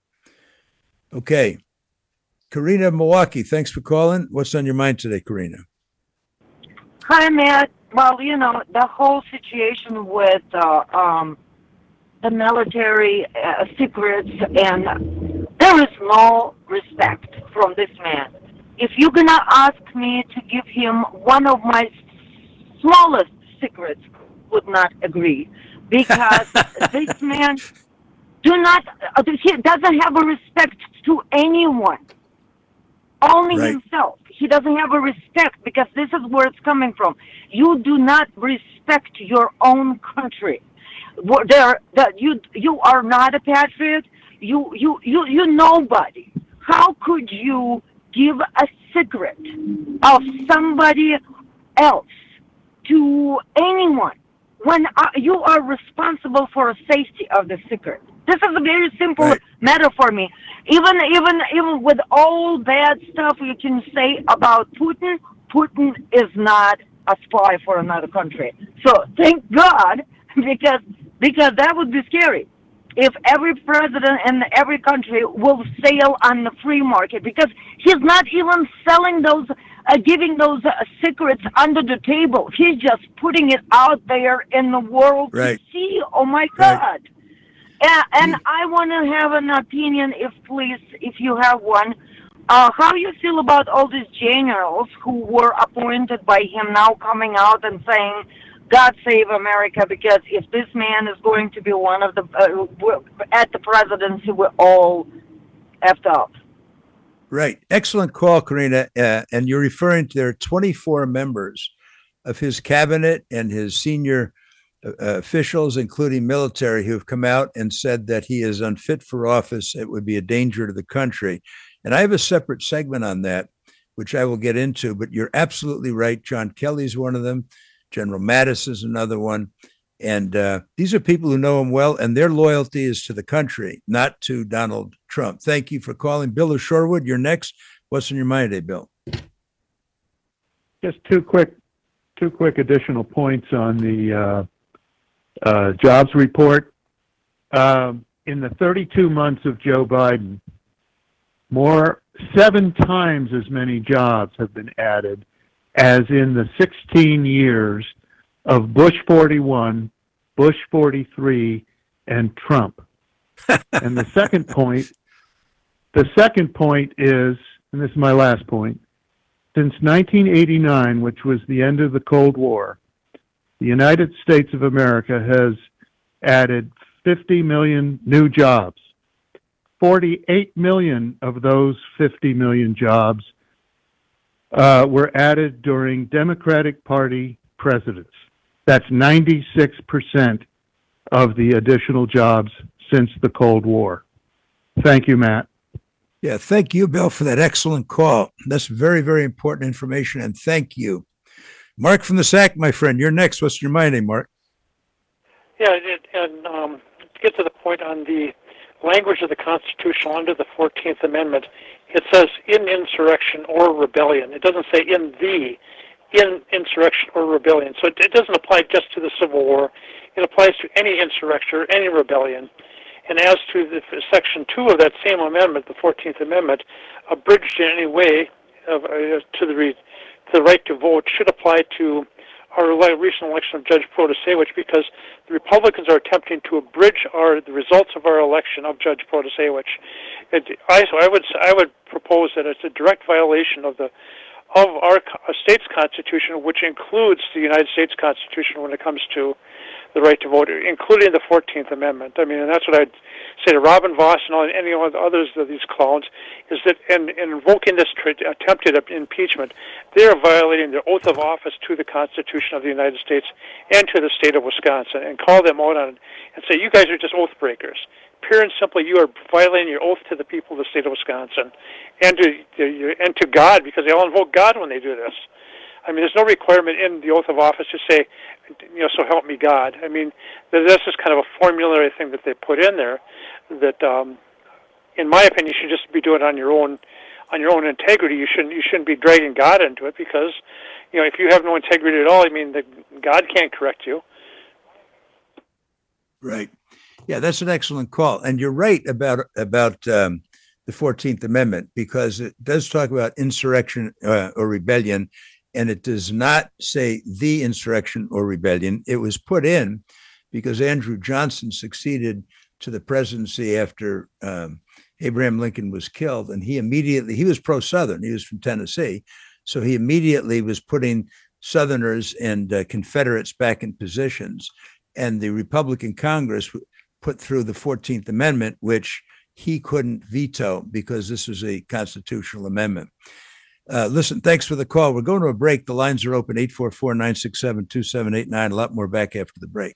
Okay. Karina, Milwaukee, thanks for calling. What's on your mind today, Karina? Hi, Matt. Well, you know, the whole situation with uh, um, the military uh, secrets, and there is no respect from this man. If you're going to ask me to give him one of my smallest secrets, would not agree. Because this man do not, uh, he doesn't have a respect to anyone. Only Right. himself. He doesn't have a respect because this is where it's coming from. You do not respect your own country. Wha- There, that you you are not a patriot. You you you you nobody. How could you give a secret of somebody else to anyone when uh, you are responsible for the safety of the secret? This is a very simple Right. matter for me. Even even even with all bad stuff you can say about Putin, Putin is not a spy for another country. So thank God, because because that would be scary. If every president in every country will sail on the free market, because he's not even selling those, uh, giving those uh, secrets under the table. He's just putting it out there in the world Right. to see. Oh my God! And, and I want to have an opinion, if please, if you have one. Uh, how you feel about all these generals who were appointed by him now coming out and saying, God save America, because if this man is going to be one of the, uh, we're- at the presidency, we're all effed up. Right. Excellent call, Karina. Uh, and you're referring to there are twenty-four members of his cabinet and his senior uh, officials, including military, who have come out and said that he is unfit for office. It would be a danger to the country. And I have a separate segment on that, which I will get into. But you're absolutely right. John Kelly's one of them. General Mattis is another one. And uh, these are people who know him well, and their loyalty is to the country, not to Donald Trump. Thank you for calling. Bill of Shorewood, you're next. What's on your mind today, Bill? Just two quick, two quick additional points on the uh, uh, jobs report. Um, in the thirty-two months of Joe Biden, more seven times as many jobs have been added as in the sixteen years of Bush forty-one, Bush forty-three, and Trump. And the second point, the second point is, and this is my last point, since nineteen eighty-nine, which was the end of the Cold War, the United States of America has added fifty million new jobs. forty-eight million of those fifty million jobs uh, were added during Democratic Party presidents. That's ninety-six percent of the additional jobs since the Cold War. Thank you, Matt. Yeah, thank you, Bill, for that excellent call. That's very, very important information, and thank you. Mark from the S A C, my friend, you're next. What's your mind, Mark? Yeah, it, and um, to get to the point on the language of the Constitution under the fourteenth Amendment, it says in insurrection or rebellion. It doesn't say in the in insurrection or rebellion. So it, it doesn't apply just to the Civil War. It applies to any insurrection or any rebellion. And as to the Section two of that same amendment, the fourteenth Amendment, abridged in any way of, uh, to the re, to the right to vote should apply to our recent election of Judge Protasewicz, because the Republicans are attempting to abridge our the results of our election of Judge Protasewicz. It, I, so I would I would propose that it's a direct violation of the of our state's constitution, which includes the United States Constitution when it comes to the right to vote, including the fourteenth Amendment. I mean, and that's what I'd say to Robin Vos and all, any of the others of these clowns, is that in, in invoking this tra- attempted impeachment, they are violating their oath of office to the Constitution of the United States and to the state of Wisconsin, and call them out on it and say, you guys are just oath breakers. Pure and simply, you are violating your oath to the people of the state of Wisconsin and to, to and to God, because they all invoke God when they do this. I mean, there's no requirement in the oath of office to say, you know, so help me God. I mean, this is kind of a formulary thing that they put in there that, um, in my opinion, you should just be doing it on your own, on your own integrity. You shouldn't, you shouldn't be dragging God into it, because, you know, if you have no integrity at all, I mean, the, God can't correct you. Right. Yeah, that's an excellent call. And you're right about, about um, the fourteenth Amendment, because it does talk about insurrection uh, or rebellion, and it does not say the insurrection or rebellion. It was put in because Andrew Johnson succeeded to the presidency after um, Abraham Lincoln was killed. And he immediately, he was pro-Southern. He was from Tennessee. So he immediately was putting Southerners and uh, Confederates back in positions. And the Republican Congress put through the fourteenth Amendment, which he couldn't veto because this was a constitutional amendment. Uh, listen, thanks for the call. We're going to a break. The lines are open, eight four four, nine six seven, two seven eight nine. A lot more back after the break.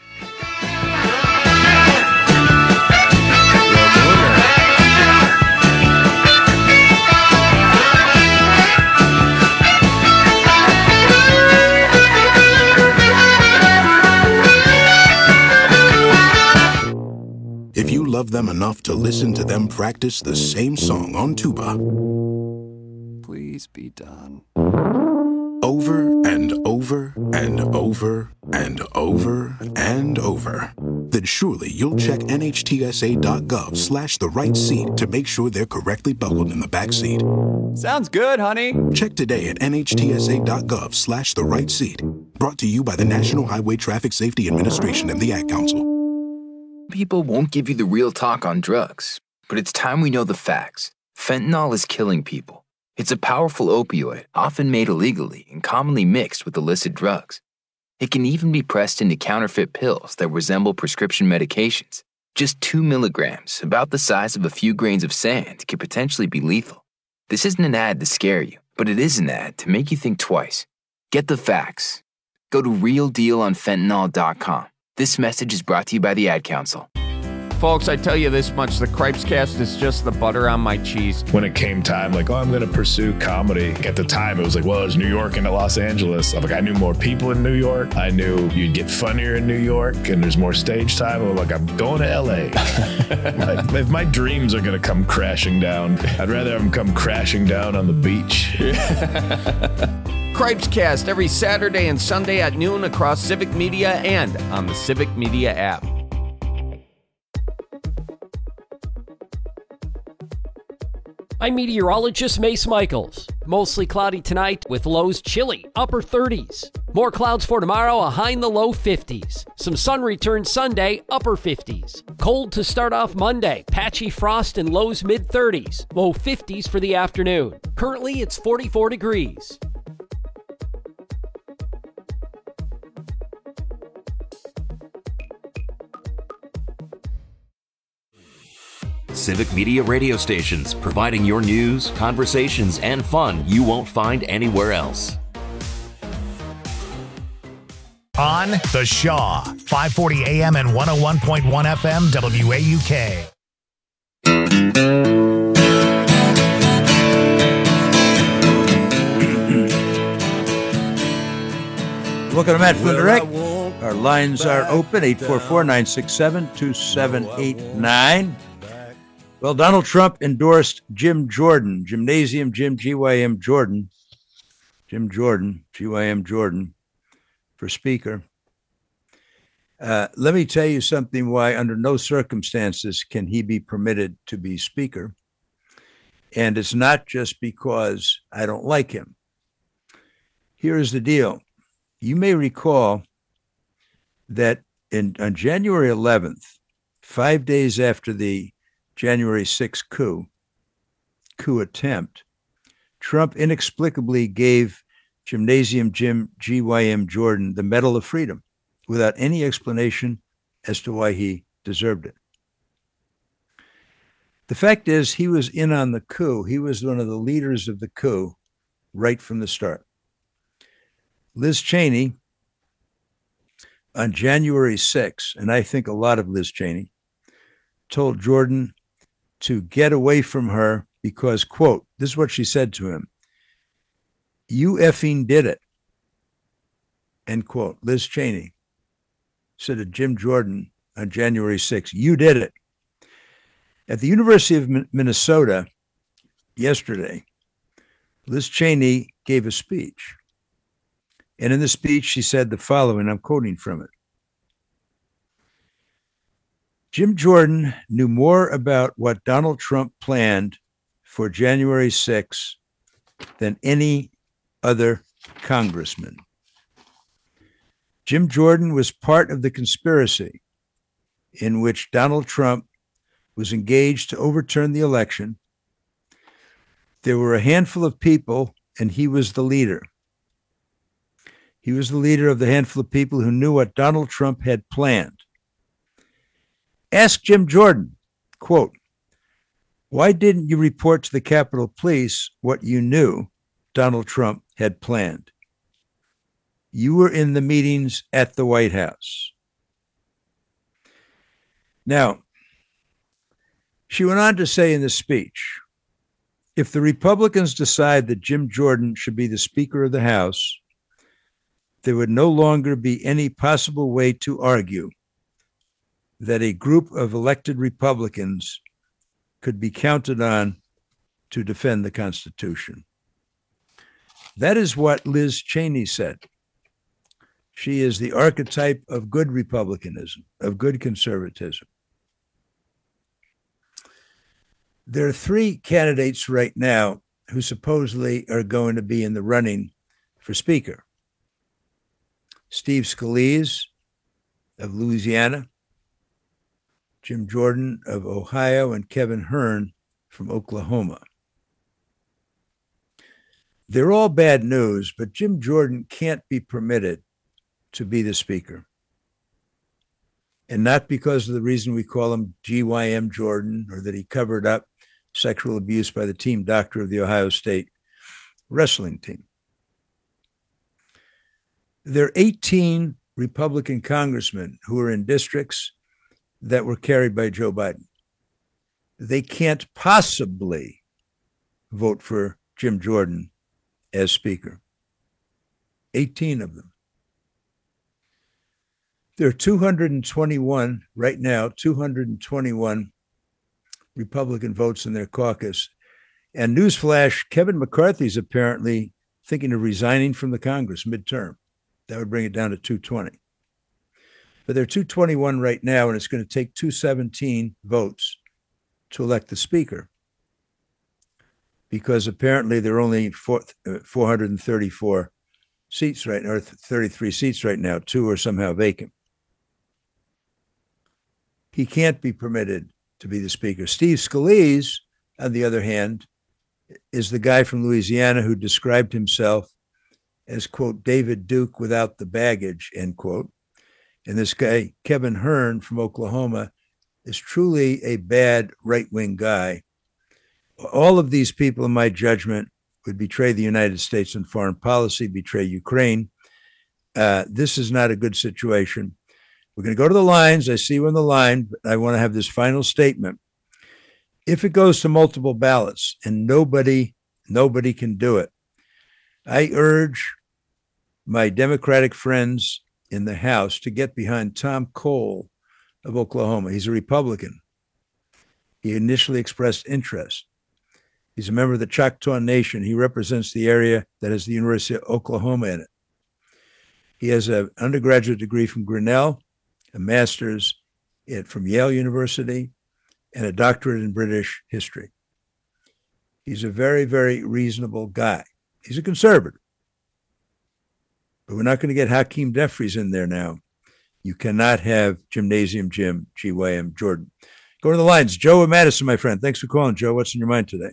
If you love them enough to listen to them practice the same song on tuba, please be done. Over and over and over and over and over, then surely you'll check nhtsa.gov slash the right seat to make sure they're correctly buckled in the back seat. Sounds good, honey. Check today at nhtsa.gov slash the right seat. Brought to you by the National Highway Traffic Safety Administration and the Ad Council. People won't give you the real talk on drugs, but it's time we know the facts. Fentanyl is killing people. It's a powerful opioid, often made illegally and commonly mixed with illicit drugs. It can even be pressed into counterfeit pills that resemble prescription medications. Just two milligrams, about the size of a few grains of sand, could potentially be lethal. This isn't an ad to scare you, but it is an ad to make you think twice. Get the facts. Go to real deal on fentanyl dot com. This message is brought to you by the Ad Council. Folks, I tell you this much, the Cripescast is just the butter on my cheese. When it came time, like, oh, I'm going to pursue comedy. At the time, it was like, well, it's New York and Los Angeles. I'm like, I knew more people in New York. I knew you'd get funnier in New York and there's more stage time. I'm like, I'm going to L A. Like, if my dreams are going to come crashing down, I'd rather have them come crashing down on the beach. Cripescast every Saturday and Sunday at noon across Civic Media and on the Civic Media app. I'm meteorologist Mace Michaels. Mostly cloudy tonight with lows chilly, upper thirties. More clouds for tomorrow, a high in the low fifties. Some sun returns Sunday, upper fifties. Cold to start off Monday, patchy frost and lows mid thirties. Low fifties for the afternoon. Currently, it's forty-four degrees. Civic Media radio stations, providing your news, conversations, and fun you won't find anywhere else. On The Shaw, five forty A M and one oh one point one F M W A U K. Welcome to Matt Flynn Direct. Our lines are open, eight four four, nine six seven, two seven eight nine. Well, Donald Trump endorsed Jim Jordan, Gymnasium Jim, G Y M Jordan, Jim Jordan, G Y M Jordan, for Speaker. Uh, let me tell you something why under no circumstances can he be permitted to be Speaker. And it's not just because I don't like him. Here's the deal. You may recall that in, on January eleventh, five days after the January sixth coup, coup attempt, Trump inexplicably gave Gymnasium Jim, G Y M Jordan, the Medal of Freedom without any explanation as to why he deserved it. The fact is, he was in on the coup. He was one of the leaders of the coup right from the start. Liz Cheney, on January sixth, and I think a lot of Liz Cheney, told Jordan to get away from her because, quote, this is what she said to him, "You effing did it," end quote. Liz Cheney said to Jim Jordan on January sixth, "You did it." At the University of Minnesota yesterday, Liz Cheney gave a speech. And in the speech, she said the following, I'm quoting from it. Jim Jordan knew more about what Donald Trump planned for January sixth than any other congressman. Jim Jordan was part of the conspiracy in which Donald Trump was engaged to overturn the election. There were a handful of people, and he was the leader. He was the leader of the handful of people who knew what Donald Trump had planned. Ask Jim Jordan, quote, "Why didn't you report to the Capitol Police what you knew Donald Trump had planned? You were in the meetings at the White House." Now, she went on to say in the speech, if the Republicans decide that Jim Jordan should be the Speaker of the House, there would no longer be any possible way to argue that a group of elected Republicans could be counted on to defend the Constitution. That is what Liz Cheney said. She is the archetype of good republicanism, of good conservatism. There are three candidates right now who supposedly are going to be in the running for Speaker. Steve Scalise of Louisiana, Jim Jordan of Ohio, and Kevin Hern from Oklahoma. They're all bad news, but Jim Jordan can't be permitted to be the Speaker. And not because of the reason we call him G Y M Jordan or that he covered up sexual abuse by the team doctor of the Ohio State wrestling team. There are eighteen Republican congressmen who are in districts that were carried by Joe Biden. They can't possibly vote for Jim Jordan as Speaker. eighteen of them. There are two hundred twenty-one right now, two hundred twenty-one Republican votes in their caucus. And newsflash, Kevin McCarthy's apparently thinking of resigning from the Congress midterm. That would bring it down to two twenty. But there are two twenty-one right now, and it's going to take two seventeen votes to elect the Speaker, because apparently there are only four, uh, four hundred thirty-four seats right now, or thirty-three seats right now. Two are somehow vacant. He can't be permitted to be the Speaker. Steve Scalise, on the other hand, is the guy from Louisiana who described himself as, quote, David Duke without the baggage, end quote. And this guy, Kevin Hern from Oklahoma, is truly a bad right-wing guy. All of these people, in my judgment, would betray the United States in foreign policy, betray Ukraine. Uh, this is not a good situation. We're going to go to the lines. I see you on the line, but I want to have this final statement. If it goes to multiple ballots and nobody, nobody can do it, I urge my Democratic friends in the House to get behind Tom Cole of Oklahoma. He's a Republican. He initially expressed interest. He's a member of the Choctaw Nation. He represents the area that has the University of Oklahoma in it. He has an undergraduate degree from Grinnell, a master's from Yale University, and a doctorate in British history. He's a very, very reasonable guy. He's a conservative. But we're not going to get Hakeem Jeffries in there now. You cannot have Gymnasium Jim, G Y M Jordan. Go to the lines. Joe and Madison, my friend. Thanks for calling, Joe. What's in your mind today?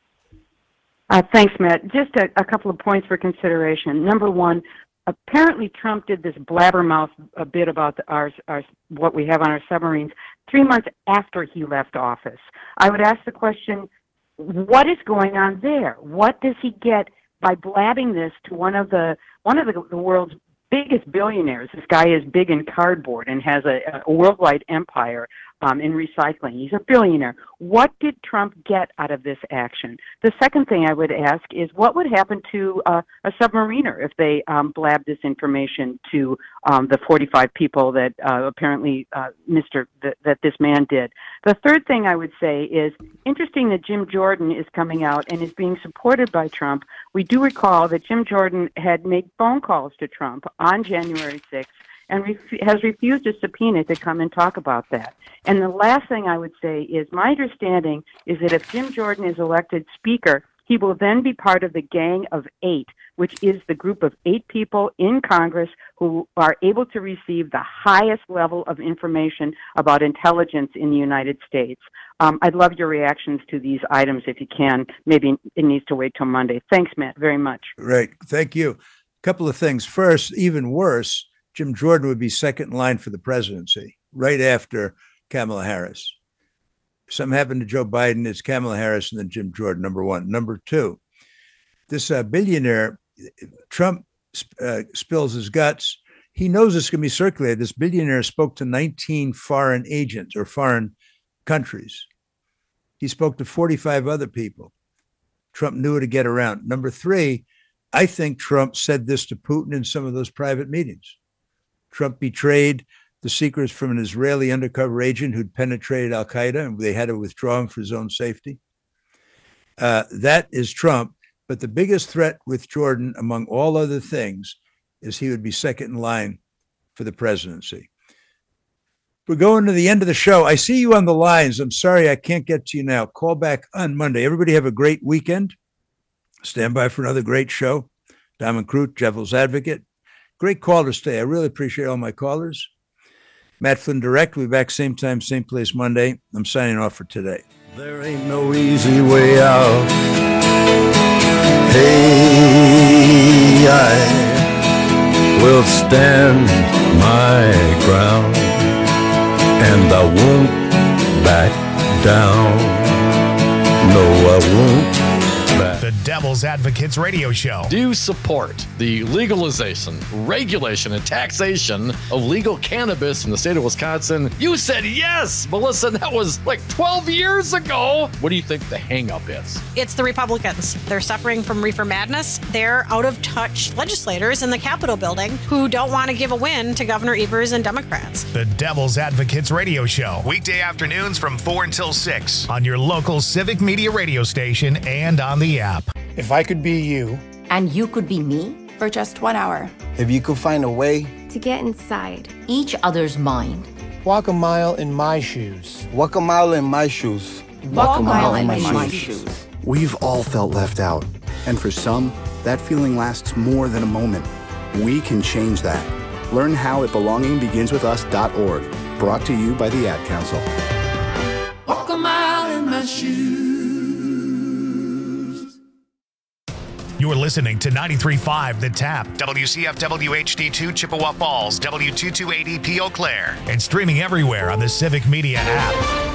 Uh, thanks, Matt. Just a, a couple of points for consideration. Number one, apparently Trump did this blabbermouth a bit about the, our, our what we have on our submarines three months after he left office. I would ask the question, what is going on there? What does he get by blabbing this to one of the one of the, the world's biggest billionaires? This guy is big in cardboard and has a, a worldwide empire um, in recycling. He's a billionaire. What did Trump get out of this action? The second thing I would ask is, what would happen to uh, a submariner if they um, blabbed this information to um, the forty-five people that uh, apparently uh, Mister Th- that this man did? The third thing I would say is, interesting that Jim Jordan is coming out and is being supported by Trump. We do recall that Jim Jordan had made phone calls to Trump on January sixth and ref- has refused a subpoena to come and talk about that. And the last thing I would say is, my understanding is that if Jim Jordan is elected Speaker, he will then be part of the Gang of Eight, which is the group of eight people in Congress who are able to receive the highest level of information about intelligence in the United States. Um, I'd love your reactions to these items if you can. Maybe it needs to wait till Monday. Thanks, Matt, very much. Right. Thank you. A couple of things. First, even worse, Jim Jordan would be second in line for the presidency, right after Kamala Harris. If something happened to Joe Biden, it's Kamala Harris and then Jim Jordan, number one. Number two, this uh, billionaire, Trump uh, spills his guts. He knows it's going to be circulated. This billionaire spoke to nineteen foreign agents or foreign countries. He spoke to forty-five other people. Trump knew how to get around. Number three, I think Trump said this to Putin in some of those private meetings. Trump betrayed the secrets from an Israeli undercover agent who'd penetrated al-Qaeda, and they had to withdraw him for his own safety. Uh, that is Trump. But the biggest threat with Jordan, among all other things, is he would be second in line for the presidency. We're going to the end of the show. I see you on the lines. I'm sorry I can't get to you now. Call back on Monday. Everybody have a great weekend. Stand by for another great show. Diamond Crute, Devil's Advocate. Great callers today. I really appreciate all my callers. Matt Flynn Direct. We'll be back same time, same place Monday. I'm signing off for today. There ain't no easy way out. Hey, I will stand my ground, and I won't back down. No, I won't back. The Devil Devil's Advocates Radio Show. Do you support the legalization, regulation, and taxation of legal cannabis in the state of Wisconsin? You said yes, Melissa. That was like twelve years ago. What do you think the hang-up is? It's the Republicans. They're suffering from reefer madness. They're out-of-touch legislators in the Capitol building who don't want to give a win to Governor Evers and Democrats. The Devil's Advocates Radio Show. Weekday afternoons from four until six on your local Civic Media radio station and on the app. If I could be you. And you could be me? For just one hour. If you could find a way. To get inside. Each other's mind. Walk a mile in my shoes. Walk a mile in my shoes. Walk, Walk a mile, mile in, in my, my shoes. shoes. We've all felt left out. And for some, that feeling lasts more than a moment. We can change that. Learn how at belonging begins with us dot org. Brought to you by the Ad Council. Walk a mile in my shoes. You're listening to ninety-three point five The Tap, W C F W H D two Chippewa Falls, W two two eighty P Eau Claire, and streaming everywhere on the Civic Media app.